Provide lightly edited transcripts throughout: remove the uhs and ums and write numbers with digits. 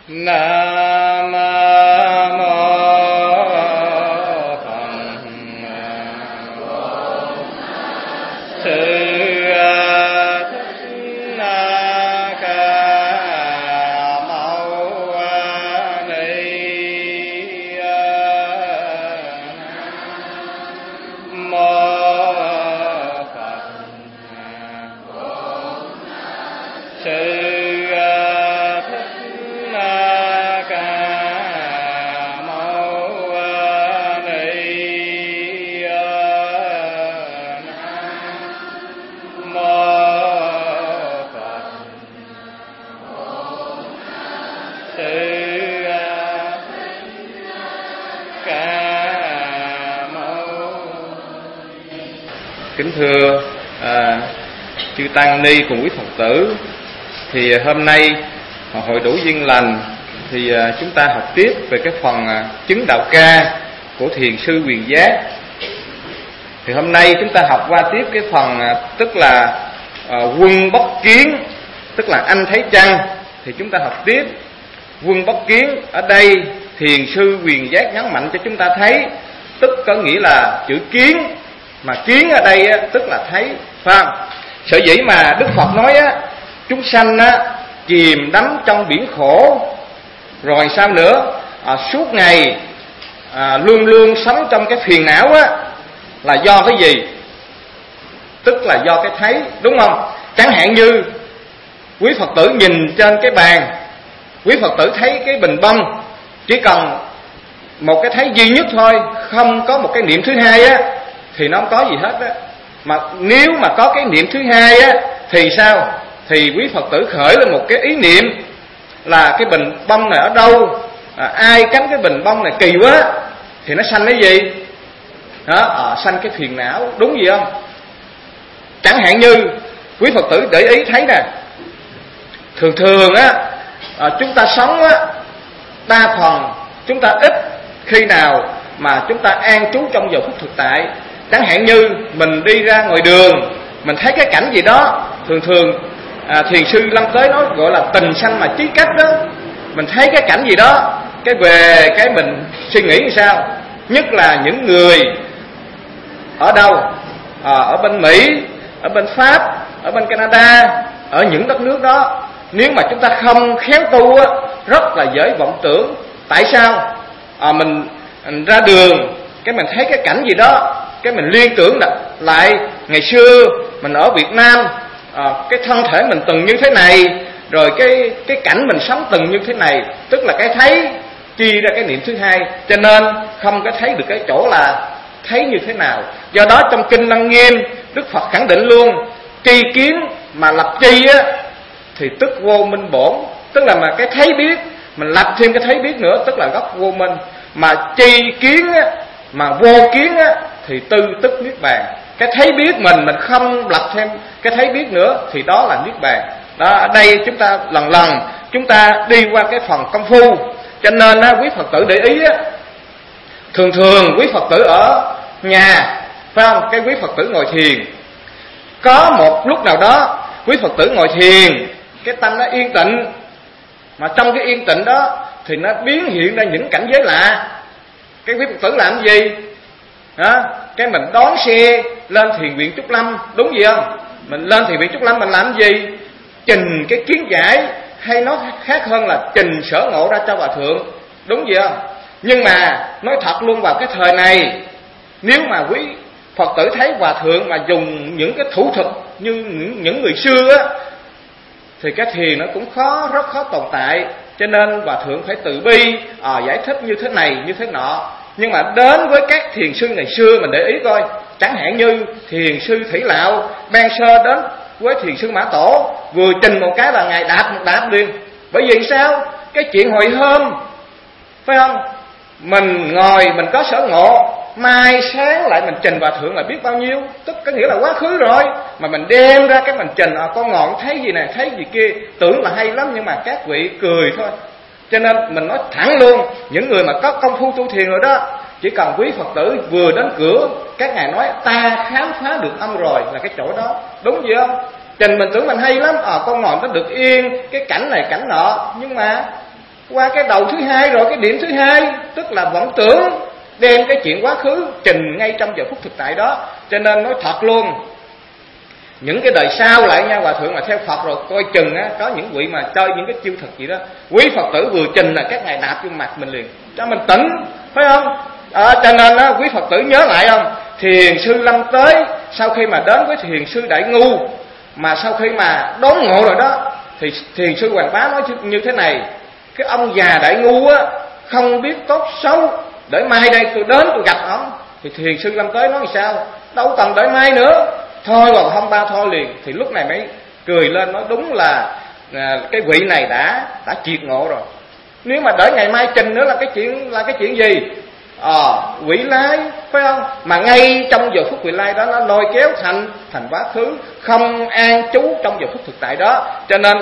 Nam mô Kính thưa chư tăng ni cùng quý Phật tử, thì hôm nay hội đủ duyên lành thì chúng ta học tiếp về cái phần chứng đạo ca của thiền sư Quyền Giác. Thì hôm nay chúng ta học qua tiếp cái phần tức là quân bất kiến, tức là anh thấy chăng. Thì chúng ta học tiếp quân bất kiến. Ở đây thiền sư Quyền Giác nhấn mạnh cho chúng ta thấy, tức có nghĩa là chữ kiến, mà kiến ở đây tức là thấy, phải không? Sở dĩ mà Đức Phật nói chúng sanh chìm đắm trong biển khổ, rồi sao nữa, suốt ngày luôn luôn sống trong cái phiền não là do cái gì? Tức là do cái thấy, đúng không? Chẳng hạn như quý Phật tử nhìn trên cái bàn, quý Phật tử thấy cái bình bông, chỉ cần một cái thấy duy nhất thôi, không có một cái niệm thứ hai thì nó không có gì hết Mà nếu mà có cái niệm thứ hai thì sao? Thì quý Phật tử khởi lên một cái ý niệm là cái bình bông này ở đâu, ai cắm cái bình bông này kỳ quá, thì nó sanh cái gì? Sanh cái phiền não, đúng gì không? Chẳng hạn như quý Phật tử để ý thấy nè, thường chúng ta sống đa phần chúng ta ít khi nào mà chúng ta an trú trong giờ phút thực tại. Chẳng hạn như mình đi ra ngoài đường, mình thấy cái cảnh gì đó, thường thiền sư Lâm Tới nói gọi là tình sanh mà chí cách đó. Mình thấy cái cảnh gì đó, cái về cái mình suy nghĩ như sao. Nhất là những người ở đâu, ở bên Mỹ, ở bên Pháp, ở bên Canada, ở những đất nước đó, nếu mà chúng ta không khéo tu rất là dễ vọng tưởng. Tại sao? Mình ra đường, cái mình thấy cái cảnh gì đó, cái mình liên tưởng lại ngày xưa mình ở Việt Nam, cái thân thể mình từng như thế này, rồi cái cảnh mình sống từng như thế này, tức là cái thấy chi ra cái niệm thứ hai, cho nên không có thấy được cái chỗ là thấy như thế nào. Do đó trong kinh Lăng Nghiêm, Đức Phật khẳng định luôn, tri kiến mà lập tri thì tức vô minh bổn, tức là mà cái thấy biết mình lập thêm cái thấy biết nữa, tức là gốc vô minh. Mà tri kiến mà vô kiến thì tư tức niết bàn. Cái thấy biết mình không lập thêm cái thấy biết nữa thì đó là niết bàn. Đó, ở đây chúng ta lần chúng ta đi qua cái phần công phu, cho nên quý Phật tử để ý thường quý Phật tử ở nhà, phải không? Cái quý Phật tử ngồi thiền, có một lúc nào đó quý Phật tử ngồi thiền, cái tâm nó yên tĩnh, mà trong cái yên tĩnh đó thì nó biến hiện ra những cảnh giới lạ. Cái quý Phật tử làm gì? Cái mình đón xe lên thiền viện Trúc Lâm, đúng gì không? Mình lên thiền viện Trúc Lâm mình làm gì? Trình cái kiến giải, hay nó khác hơn là trình sở ngộ ra cho Hòa Thượng, đúng gì không? Nhưng mà nói thật luôn, vào cái thời này, nếu mà quý Phật tử thấy Hòa Thượng mà dùng những cái thủ thuật như những người xưa thì cái thiền nó cũng rất khó tồn tại. Cho nên Hòa Thượng phải từ bi giải thích như thế này như thế nọ. Nhưng mà đến với các thiền sư ngày xưa, mình để ý coi, chẳng hạn như thiền sư Thủy Lạo ban sơ đến với thiền sư Mã Tổ, vừa trình một cái là ngài đạp một đạp liền. Bởi vì sao? Cái chuyện hồi hôm, phải không? Mình ngồi mình có sở ngộ, mai sáng lại mình trình Hòa Thượng là biết bao nhiêu, tức có nghĩa là quá khứ rồi. Mà mình đem ra cái mình trình, con ngọn thấy gì này thấy gì kia, tưởng là hay lắm, nhưng mà các vị cười thôi. Cho nên mình nói thẳng luôn, những người mà có công phu tu thiền rồi đó, chỉ cần quý Phật tử vừa đến cửa, các ngài nói ta khám phá được âm rồi, là cái chỗ đó, đúng gì không? Trình mình tưởng mình hay lắm, con ngồi nó được yên, cái cảnh này cảnh nọ, nhưng mà qua cái đầu thứ hai rồi, cái điểm thứ hai, tức là vọng tưởng, đem cái chuyện quá khứ trình ngay trong giờ phút thực tại đó. Cho nên nói thật luôn, những cái đời sau lại nha, hòa thượng mà theo Phật rồi coi chừng á, có những vị mà chơi những cái chiêu thực gì đó, quý Phật tử vừa trình là các ngài đạp vô mặt mình liền, cho mình tỉnh, phải không? Cho nên á, quý Phật tử nhớ lại không, Thiền sư Lâm Tới sau khi mà đến với Thiền sư Đại Ngu, mà sau khi mà đốn ngộ rồi đó, thì Thiền sư Hoàng Bá nói như thế này: cái ông già Đại Ngu á, không biết tốt xấu, để mai đây tôi đến tôi gặp ông. Thì Thiền sư Lâm Tới nói như sao? Đâu cần đợi mai nữa, thôi vào hôm ba thôi liền. Thì lúc này mới cười lên nói đúng là cái vị này đã triệt ngộ rồi. Nếu mà đợi ngày mai trình nữa là cái chuyện gì? Quỷ lái, phải không? Mà ngay trong giờ phút quỷ lai đó, nó lôi kéo thành quá khứ, không an trú trong giờ phút thực tại đó. Cho nên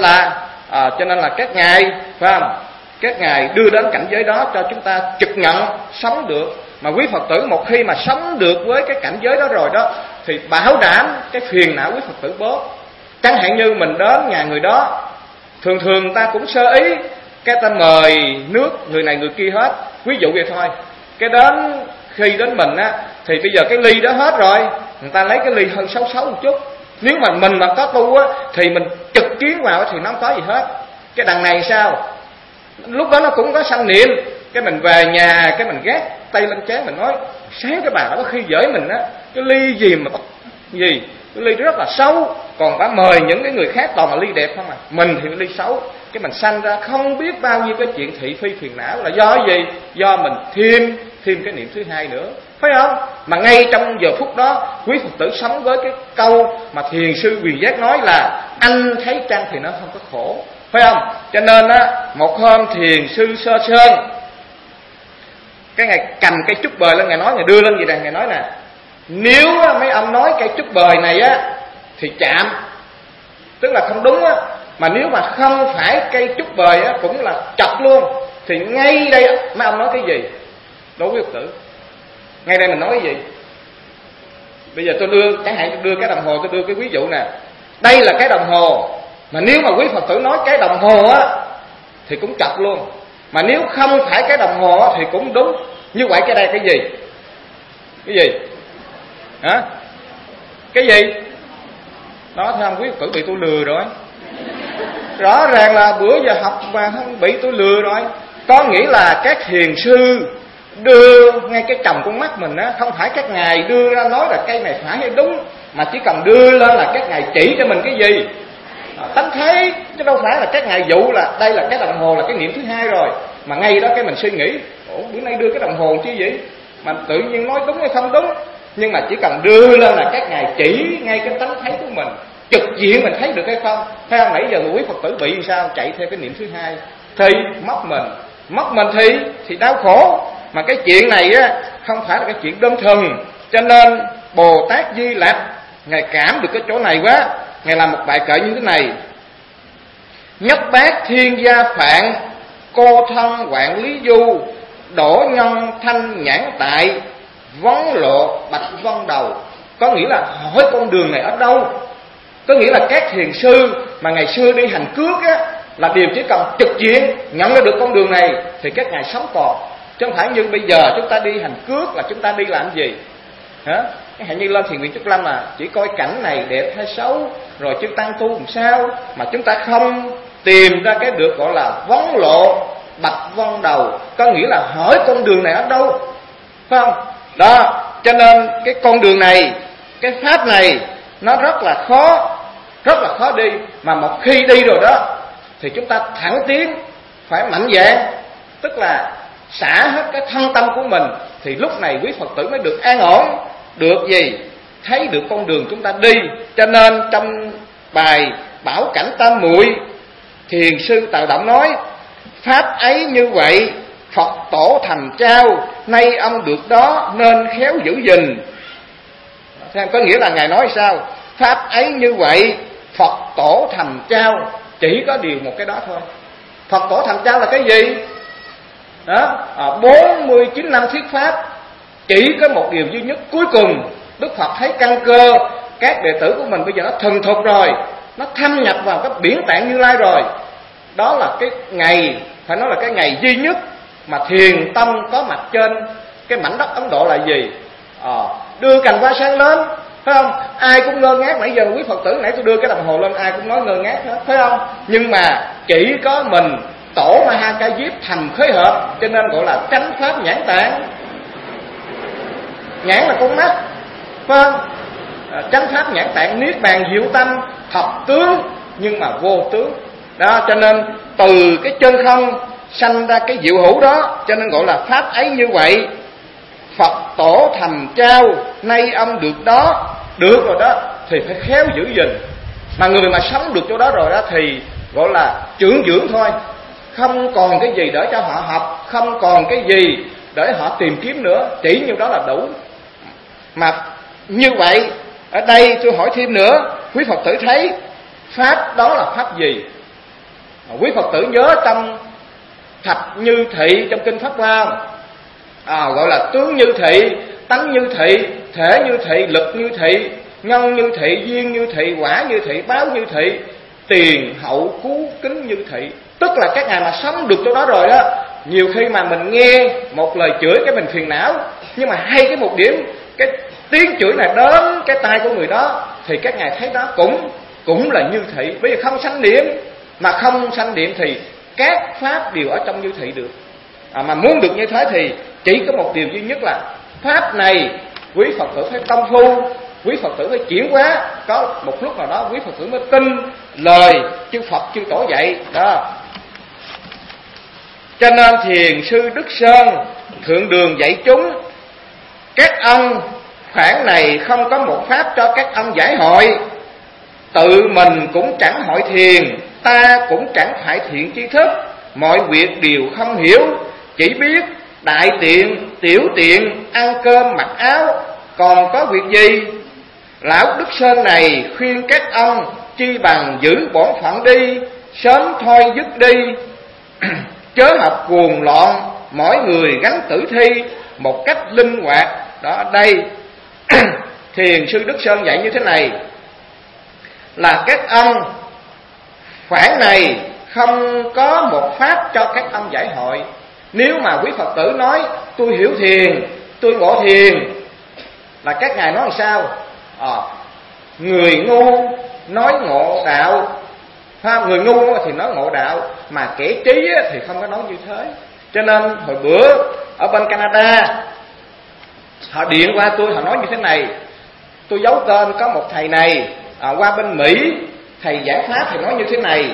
là các ngài, phải không? Các ngài đưa đến cảnh giới đó cho chúng ta trực nhận sống được. Mà quý Phật tử một khi mà sống được với cái cảnh giới đó rồi đó, thì bảo đảm cái phiền não quý Phật tử bớt. Chẳng hạn như mình đến nhà người đó, thường ta cũng sơ ý, cái ta mời nước người này người kia hết, ví dụ vậy thôi. Cái khi đến mình á, thì bây giờ cái ly đó hết rồi, người ta lấy cái ly hơn xấu một chút. Nếu mà mình mà có tu á, thì mình trực kiến vào thì nó không có gì hết. Cái đằng này sao? Lúc đó nó cũng có sanh niệm. Cái mình về nhà, cái mình gác tay lên trán, mình nói sáng cái bà đó có khi gửi mình á, cái ly gì mà gì, cái ly rất là xấu. Còn bà mời những cái người khác toàn là ly đẹp không à, mình thì ly xấu. Cái mình sanh ra không biết bao nhiêu cái chuyện thị phi phiền não, là do gì? Do mình thêm cái niệm thứ hai nữa, phải không? Mà ngay trong giờ phút đó, quý Phật tử sống với cái câu mà Thiền sư Quyền Giác nói là anh thấy trăng thì nó không có khổ, phải không? Cho nên á, một hôm Thiền sư Sơ Sơn, cái ngài cầm cây trúc bời lên, ngài nói, ngài đưa lên gì đây, ngài nói nè: nếu mấy ông nói cây trúc bời này á thì chạm, tức là không đúng á. Mà nếu mà không phải cây trúc bời á, cũng là chọc luôn. Thì ngay đây mấy ông nói cái gì? Đối với Phật tử, ngay đây mình nói cái gì? Bây giờ tôi chẳng hạn đưa cái đồng hồ, tôi đưa cái ví dụ nè. Đây là cái đồng hồ, mà nếu mà quý Phật tử nói cái đồng hồ á thì cũng chọc luôn. Mà nếu không phải cái đồng hồ á thì cũng đúng. Như vậy cái đây cái gì? Cái gì? Hả? Cái gì? Đó, thấy không? Quý Phật tử bị tôi lừa rồi. Rõ ràng là bữa giờ học mà không bị tôi lừa rồi. Có nghĩa là các thiền sư đưa ngay cái chồng con mắt mình á, không phải các ngài đưa ra nói là cây này phải hay đúng, mà chỉ cần đưa lên là các ngài chỉ cho mình cái gì? Tánh thấy, chứ đâu phải là các ngài dụ là đây là cái đồng hồ là cái niệm thứ hai rồi. Mà ngay đó cái mình suy nghĩ, bữa nay đưa cái đồng hồ chứ gì? Mà tự nhiên nói đúng hay không đúng. Nhưng mà chỉ cần đưa lên là các ngài chỉ ngay cái tánh thấy của mình, trực diện mình thấy được hay không. Thấy không? Nãy giờ quý Phật tử bị sao? Chạy theo cái niệm thứ hai thì mất mình thì đau khổ. Mà cái chuyện này á không phải là cái chuyện đơn thuần. Cho nên Bồ Tát Di Lặc ngài cảm được cái chỗ này quá, ngài làm một bài kệ như thế này: nhất bát thiên gia phạn, cô thân quạng lý du, đổ nhân thanh nhãn tại, vấn lộ bạch vân đầu. Có nghĩa là hỏi con đường này ở đâu. Có nghĩa là các thiền sư mà ngày xưa đi hành cước á, là điều chỉ cần trực diện nhận ra được con đường này thì các ngài sống còn. Chứ không phải như bây giờ chúng ta đi hành cước là chúng ta đi làm gì hả? Cái hạnh như lên thiền viện Trúc Lâm là chỉ coi cảnh này đẹp hay xấu, rồi chư tăng tu làm sao, mà chúng ta không tìm ra cái được gọi là vấn lộ bạch vân đầu. Có nghĩa là hỏi con đường này ở đâu, phải không? Đó, cho nên cái con đường này, cái pháp này nó rất là khó đi. Mà một khi đi rồi đó thì chúng ta thẳng tiến, phải mạnh dạn, tức là xả hết cái thân tâm của mình. Thì lúc này quý Phật tử mới được an ổn, được gì? Thấy được con đường chúng ta đi. Cho nên trong bài Bảo Cảnh Tam Muội, Thiền sư Tào Động nói: pháp ấy như vậy, Phật tổ thầm trao, nay ông được đó nên khéo giữ gìn. Xem có nghĩa là ngài nói sao? Pháp ấy như vậy, Phật tổ thầm trao, chỉ có điều một cái đó thôi. Phật tổ thầm trao là cái gì? Đó, 49 năm thuyết pháp, chỉ có một điều duy nhất cuối cùng. Đức Phật thấy căn cơ các đệ tử của mình bây giờ nó thuần thục rồi, nó thâm nhập vào cái biển tạng Như Lai rồi. Đó là cái ngày phải nói là cái ngày duy nhất mà thiền tông có mặt trên cái mảnh đất Ấn Độ là gì? Đưa cành hoa sen lên, phải không? Ai cũng ngơ ngác. Nãy giờ quý Phật tử, nãy tôi đưa cái đồng hồ lên, ai cũng nói ngơ ngác hết, phải không? Nhưng mà chỉ có mình Tổ Maha Ca Diếp thành khế hợp, cho nên gọi là chánh pháp nhãn tạng. Nhãn là con mắt, phải không? Chánh pháp nhãn tạng, niết bàn diệu tâm, thập tướng nhưng mà vô tướng. Đó, cho nên từ cái chân không sanh ra cái diệu hữu đó, cho nên gọi là pháp ấy như vậy. Phật tổ thầm trao, nay ông được đó, được rồi đó thì phải khéo giữ gìn. Mà người mà sống được chỗ đó rồi đó thì gọi là trưởng dưỡng thôi, không còn cái gì để cho họ học, không còn cái gì để họ tìm kiếm nữa, chỉ như đó là đủ. Mà như vậy, ở đây tôi hỏi thêm nữa, quý Phật tử thấy pháp đó là pháp gì? Quý Phật tử nhớ trong Thập Như Thị trong Kinh Pháp Hoa, gọi là tướng như thị, tánh như thị, thể như thị, lực như thị, nhân như thị, duyên như thị, quả như thị, báo như thị, tiền hậu cứu kính như thị. Tức là các ngài mà sống được chỗ đó rồi đó, nhiều khi mà mình nghe một lời chửi cái mình phiền não, nhưng mà hay cái một điểm, cái tiếng chửi này đến cái tai của người đó thì các ngài thấy đó cũng là như thị. Bây giờ không sanh niệm, mà không sanh niệm thì các pháp đều ở trong như thị được. Mà muốn được như thế thì chỉ có một điều duy nhất là pháp này quý Phật tử phải công phu, quý Phật tử phải chuyển hóa. Có một lúc nào đó quý Phật tử mới tin lời chư Phật chư Tổ dạy đó. Cho nên Thiền sư Đức Sơn thượng đường dạy chúng, các ông khoảng này không có một pháp cho các ông giải hội. Tự mình cũng chẳng hội thiền, ta cũng chẳng phải thiện tri thức, mọi việc đều không hiểu, chỉ biết đại tiện, tiểu tiện, ăn cơm mặc áo, còn có việc gì? Lão Đức Sơn này khuyên các ông chi bằng giữ bổn phận đi, sớm thôi dứt đi, chớ học cuồng loạn, mỗi người gắn tử thi một cách linh hoạt. Đó, đây Thiền sư Đức Sơn dạy như thế này là các ông khoảng này không có một pháp cho các ông giải hội. Nếu mà quý Phật tử nói tôi hiểu thiền, tôi ngộ thiền, là các ngài nói làm sao? Người ngu nói ngộ đạo, người ngu thì nói ngộ đạo, mà kẻ trí thì không có nói như thế. Cho nên hồi bữa ở bên Canada họ điện qua tôi, họ nói như thế này, tôi giấu tên có một thầy này qua bên Mỹ, thầy giải pháp thì nói như thế này,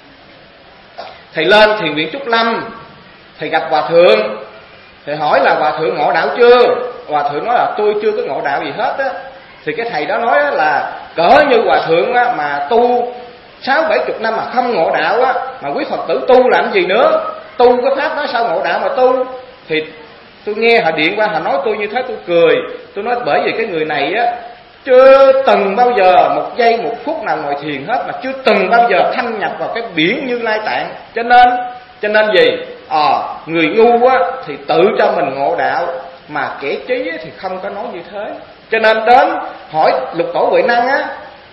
thầy lên thiền viện Trúc Lâm, thầy gặp hòa thượng, thầy hỏi là hòa thượng ngộ đạo chưa? Hòa thượng nói là tôi chưa có ngộ đạo gì hết á. Thì cái thầy đó nói là cỡ như hòa thượng á, mà tu 60-70 năm mà không ngộ đạo á, mà quý Phật tử tu làm gì nữa? Tu cái pháp đó sao ngộ đạo mà tu? Thì tôi nghe họ điện qua, họ nói tôi như thế, tôi cười. Tôi nói bởi vì cái người này á chưa từng bao giờ một giây một phút nào ngồi thiền hết, mà chưa từng bao giờ thâm nhập vào cái biển Như Lai Tạng. Cho nên gì? Người ngu á thì tự cho mình ngộ đạo, mà kẻ trí thì không có nói như thế. Cho nên đến hỏi Lục Tổ Huệ Năng á,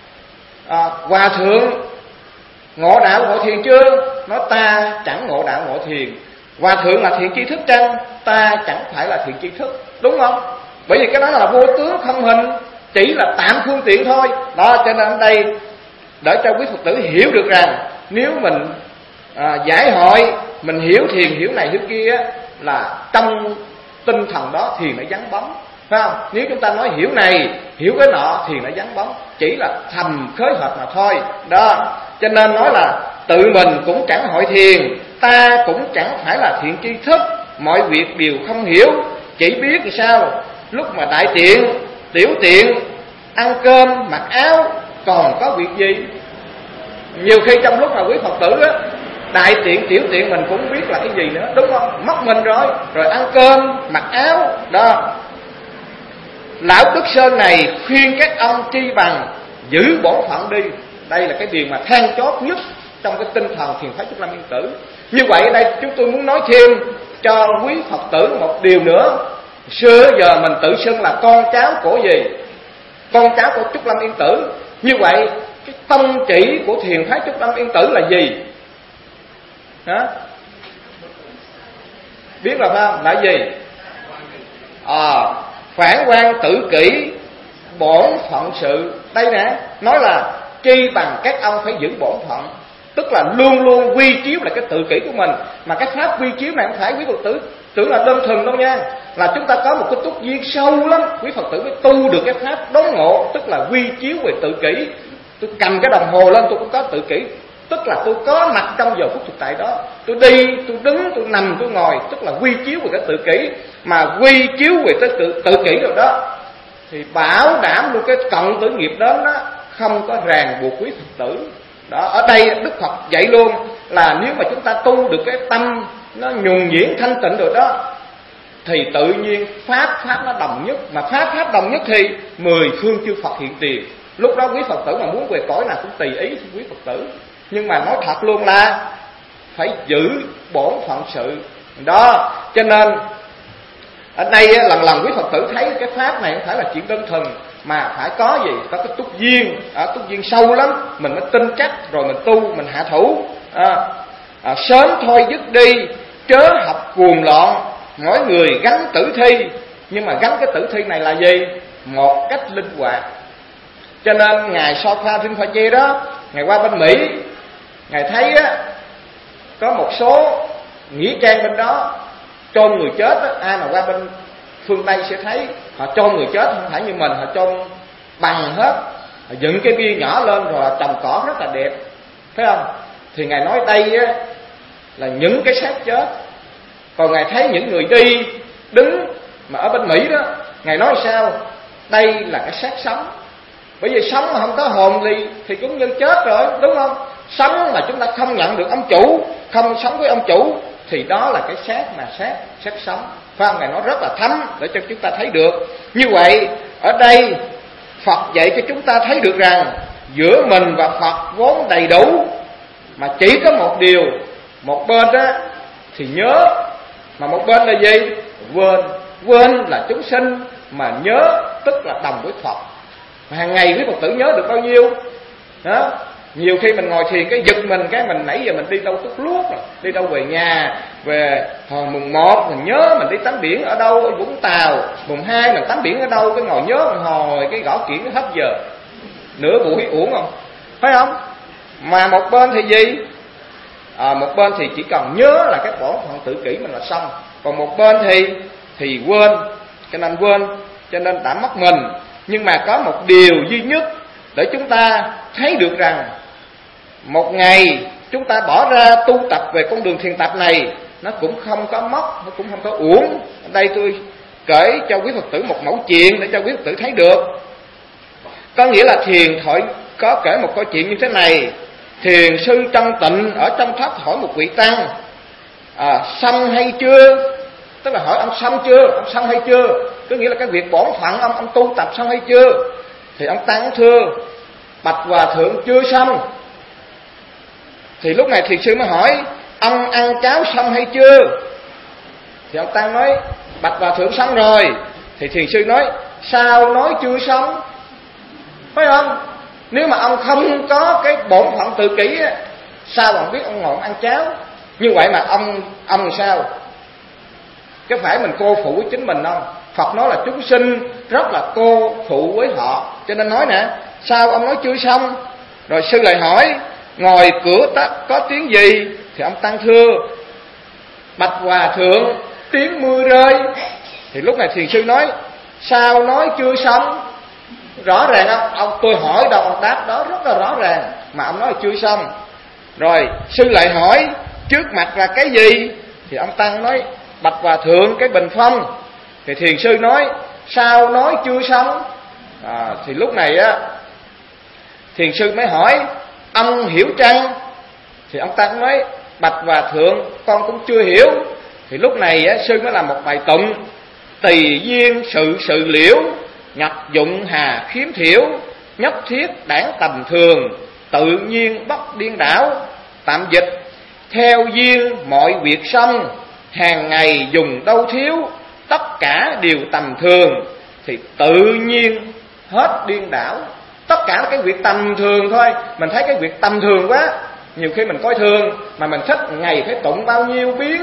hòa thượng ngộ đạo ngộ thiền chưa? Nói ta chẳng ngộ đạo ngộ thiền. Hòa thượng là thiện tri thức chăng? Ta chẳng phải là thiện tri thức, đúng không? Bởi vì cái đó là vô tướng không hình, chỉ là tạm phương tiện thôi. Đó, cho nên ở đây để cho quý Phật tử hiểu được rằng nếu mình giải hội, mình hiểu thiền, hiểu này hiểu kia á, là trong tinh thần đó thiền nó vắng bóng, phải không? Nếu chúng ta nói hiểu này, hiểu cái nọ, thiền nó vắng bóng, chỉ là thầm khới hợp mà thôi. Đó, cho nên nói là tự mình cũng chẳng hội thiền, ta cũng chẳng phải là thiện tri thức, mọi việc đều không hiểu, chỉ biết làm sao lúc mà đại tiện, tiểu tiện, ăn cơm mặc áo, còn có việc gì? Nhiều khi trong lúc mà quý Phật tử á, đại tiện tiểu tiện mình cũng biết là cái gì nữa, đúng không? Mất mình rồi ăn cơm mặc áo đó. Lão Đức Sơn này khuyên các ông chi bằng giữ bổn phận đi. Đây là cái điều mà then chốt nhất trong cái tinh thần thiền phái Trúc Lâm Yên Tử. Như vậy ở đây chúng tôi muốn nói thêm cho quý Phật tử một điều nữa. Xưa giờ mình tự xưng là con cháu của gì? Con cháu của Trúc Lâm Yên Tử. Như vậy cái tông chỉ của thiền phái Trúc Lâm Yên Tử là gì? Biết rồi phải không? Là gì? Phản quan tự kỷ, bổn phận sự. Đây nè, nói là chi bằng các ông phải giữ bổn phận, tức là luôn luôn quy chiếu lại cái tự kỷ của mình. Mà cái pháp quy chiếu này không phải quý Phật tử tưởng là đơn thuần đâu nha, là chúng ta có một cái túc duyên sâu lắm, quý Phật tử mới tu được cái pháp đốn ngộ, tức là quy chiếu về tự kỷ. Tôi cầm cái đồng hồ lên tôi cũng có tự kỷ, tức là tôi có mặt trong giờ phút thực tại đó. Tôi đi, tôi đứng, tôi nằm, tôi ngồi, tức là quy chiếu về cái tự kỷ. Mà quy chiếu về cái tự kỷ rồi đó thì bảo đảm luôn cái cộng tử nghiệp đến đó không có ràng buộc quý Phật tử. Đó, ở đây Đức Phật dạy luôn là nếu mà chúng ta tu được cái tâm nó nhuần nhuyễn thanh tịnh rồi đó thì tự nhiên pháp nó đồng nhất. Mà pháp đồng nhất thì 10 phương chư Phật hiện tiền. Lúc đó quý Phật tử mà muốn về cõi nào cũng tùy ý quý Phật tử. Nhưng mà nói thật luôn là phải giữ bổn phận sự đó. Cho nên ở đây lần lần quý Phật tử thấy cái pháp này không phải là chuyện đơn thuần, mà phải có gì? Có cái túc duyên, túc duyên sâu lắm, mình mới tin chắc rồi mình tu, mình hạ thủ. Sớm thôi dứt đi, chớ học cuồng loạn, mỗi người gánh tử thi. Nhưng mà gánh cái tử thi này là gì? Một cách linh hoạt. Cho nên ngài Sofa Rinpoche đó, ngài qua bên Mỹ, ngài thấy á, có một số nghĩa trang bên đó chôn người chết á, ai mà qua bên phương Tây sẽ thấy họ chôn người chết không phải như mình, họ chôn bằng hết, họ dựng cái bia nhỏ lên rồi trồng cỏ rất là đẹp, thấy không? Thì ngài nói đây á là những cái xác chết, còn ngài thấy những người đi đứng mà ở bên Mỹ đó, ngài nói sao? Đây là cái xác sống. Bởi vì sống mà không có hồn thì cũng như chết rồi, đúng không? Sống mà chúng ta không nhận được ông chủ, không sống với ông chủ thì đó là cái xác mà xác sống. Phải không? Ngài nói rất là thấm để cho chúng ta thấy được. Như vậy ở đây Phật dạy cho chúng ta thấy được rằng giữa mình và Phật vốn đầy đủ, mà chỉ có một điều, một bên đó thì nhớ, mà một bên là gì? Quên là chúng sinh, mà nhớ tức là đồng với Phật. Mà hàng ngày quý Phật tử nhớ được bao nhiêu đó. Nhiều khi mình ngồi thiền cái giật mình, cái mình nãy giờ mình đi đâu tút luốt rồi, đi đâu về nhà, về hồi mùng 1 mình nhớ mình đi tắm biển ở đâu, ở Vũng Tàu, mùng 2 mình tắm biển ở đâu, cái ngồi nhớ một hồi cái gõ kiển nó hết giờ, nửa buổi uổng không, phải không? Mà một bên thì gì? Một bên thì chỉ cần nhớ là cái bổn phận tự kỷ mình là xong, còn một bên thì quên, cho nên đã mất mình. Nhưng mà có một điều duy nhất để chúng ta thấy được rằng một ngày chúng ta bỏ ra tu tập về con đường thiền tập này, nó cũng không có mất, nó cũng không có uổng. Ở đây tôi kể cho quý Phật tử một mẫu chuyện để cho quý Phật tử thấy được. Có nghĩa là thiền thoại có kể một câu chuyện như thế này. Thiền sư Trân Tịnh ở trong tháp hỏi một vị tăng, xong hay chưa? Tức là hỏi ông xong chưa, ông xong hay chưa? Có nghĩa là cái việc bổn phận ông tu tập xong hay chưa? Thì ông tăng thưa bạch hòa thượng chưa xong. Thì lúc này thiền sư mới hỏi ông ăn cháo xong hay chưa? Thì ông tăng nói bạch hòa thượng xong rồi. Thì thiền sư nói sao nói chưa xong? Phải không? Nếu mà ông không có cái bổn phận tự kỷ á, sao bạn biết ông ngồi ăn cháo? Như vậy mà ông sao? Cái phải mình cô phụ với chính mình không? Phật nói là chúng sinh rất là cô phụ với họ, cho nên nói nè, sao ông nói chưa xong? Rồi sư lại hỏi ngồi cửa tắt có tiếng gì? Thì ông tăng thưa bạch hòa thượng tiếng mưa rơi. Thì lúc này thiền sư nói sao nói chưa xong? Rõ ràng không? Ông tôi hỏi đâu ông đáp đó rất là rõ ràng, mà ông nói là chưa xong. Rồi sư lại hỏi trước mặt là cái gì? Thì ông tăng nói bạch hòa thượng cái bình phong. Thì thiền sư nói sao nói chưa xong? Thì lúc này á thiền sư mới hỏi ông hiểu chăng? Thì ông tăng nói bạch hòa thượng con cũng chưa hiểu. Thì lúc này á sư mới làm một bài tụng: tùy duyên sự liễu, nhập dụng hà khiếm thiểu, nhất thiết đảng tầm thường, tự nhiên bất điên đảo. Tạm dịch: theo duyên mọi việc xong, hàng ngày dùng đâu thiếu, tất cả đều tầm thường, thì tự nhiên hết điên đảo. Tất cả cái việc tầm thường thôi. Mình thấy cái việc tầm thường quá, nhiều khi mình coi thường, mà mình thích ngày phải tụng bao nhiêu biến,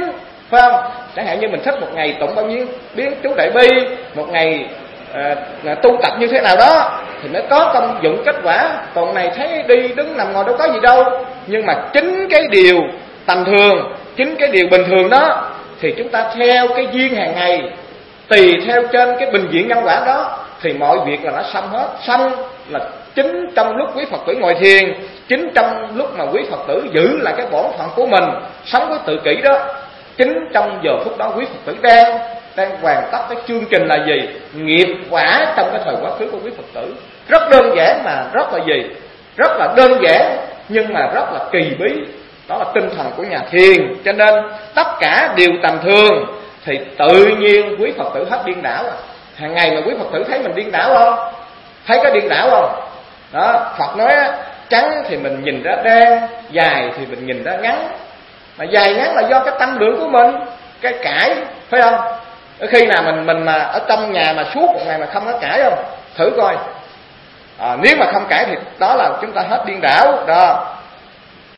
phải không? Chẳng hạn như mình thích một ngày tụng bao nhiêu biến chú đại bi, một ngày tu tập như thế nào đó thì nó có công dụng kết quả. Còn này thấy đi đứng nằm ngồi đâu có gì đâu. Nhưng mà chính cái điều tầm thường, chính cái điều bình thường đó thì chúng ta theo cái duyên hàng ngày, tùy theo trên cái bình diện nhân quả đó thì mọi việc là nó xong hết. Xong là chính trong lúc quý Phật tử ngồi thiền, chính trong lúc mà quý Phật tử giữ lại cái bổn phận của mình, sống với tự kỷ đó, chính trong giờ phút đó quý Phật tử đang hoàn tất cái chương trình là gì? Nghiệp quả trong cái thời quá khứ của quý Phật tử. Rất đơn giản mà rất là gì? Rất là đơn giản nhưng mà rất là kỳ bí. Đó là tinh thần của nhà thiền. Cho nên tất cả đều tầm thường thì tự nhiên quý Phật tử hết điên đảo. Hàng ngày mà quý Phật tử thấy mình điên đảo không? Thấy có điên đảo không? Đó, Phật nói trắng thì mình nhìn ra đen, dài thì mình nhìn ra ngắn. Mà dài ngắn là do cái tâm lượng của mình, cái cãi, phải không? Khi nào mình mà ở trong nhà mà suốt một ngày mà không có cãi không? Thử coi. Nếu mà không cãi thì đó là chúng ta hết điên đảo đó.